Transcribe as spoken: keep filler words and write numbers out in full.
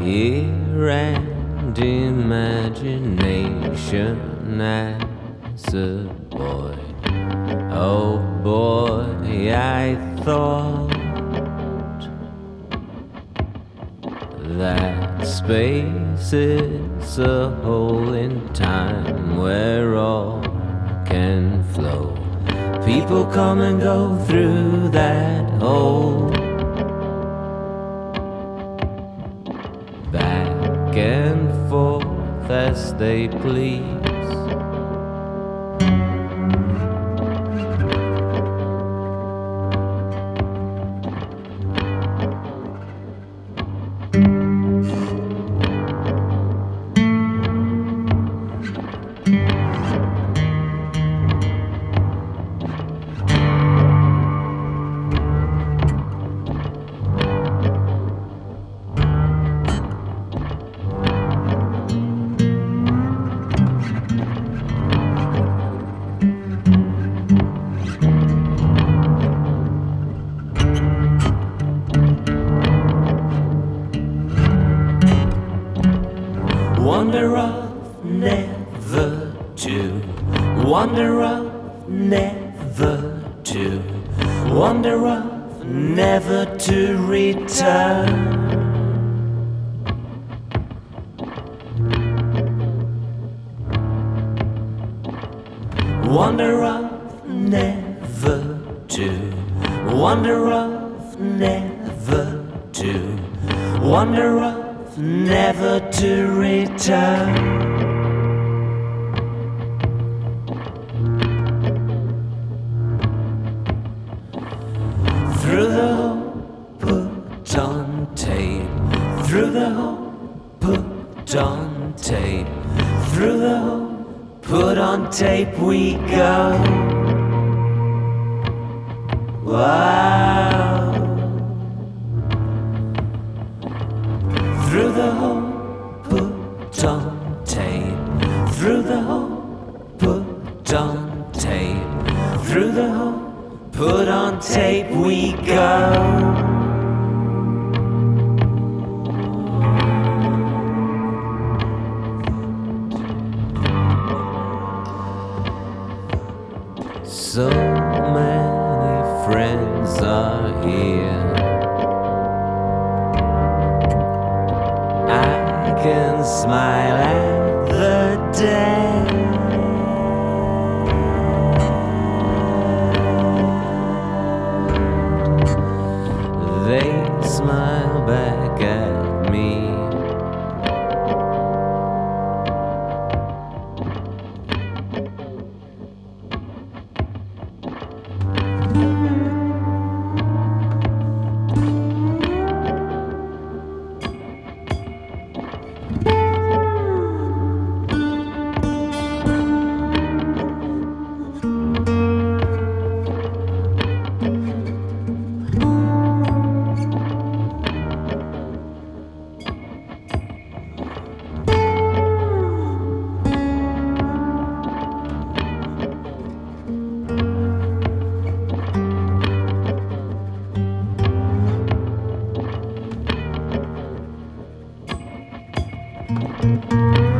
ear and imagination as a boy. Oh boy, I thought that space is a hole in time where all can flow. People come and go through that hole, back and forth as they please. Wonder of never to, wonder of never to, wonder of never to return. Wonder of never to, wonder of never to, wonder of never to return. Through the hole put on tape, through the hole put on tape, through the hole put on tape we go. Wow. Through the hole put on tape, through the hole put on tape, through the hole put on tape we go. So many friends are here, I can smile at the day. They smile back at me. Thank you.